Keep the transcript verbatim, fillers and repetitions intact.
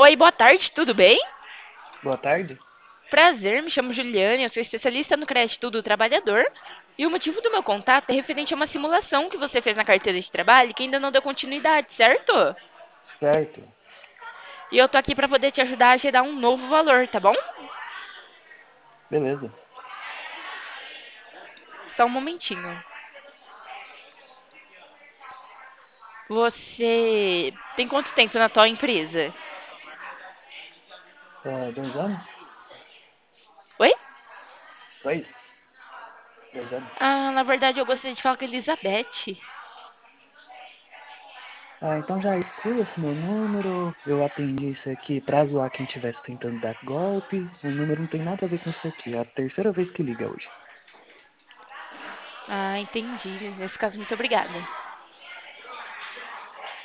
Oi, boa tarde, tudo bem? Boa tarde. Prazer, me chamo Juliane, eu sou especialista no crédito do trabalhador. E o motivo do meu contato é referente a uma simulação que você fez na carteira de trabalho que ainda não deu continuidade, certo? Certo. E eu tô aqui para poder te ajudar a gerar um novo valor, tá bom? Beleza. Só um momentinho. Você tem quanto tempo na tua empresa? É, dois anos? Oi? Dois? Dois anos. Ah, na verdade eu gostaria de falar com a Elizabeth. Ah, então já exclua esse meu número. Eu atendi isso aqui pra zoar quem estivesse tentando dar golpe. O número não tem nada a ver com isso aqui. É a terceira vez que liga hoje. Ah, entendi. Nesse caso, muito obrigada.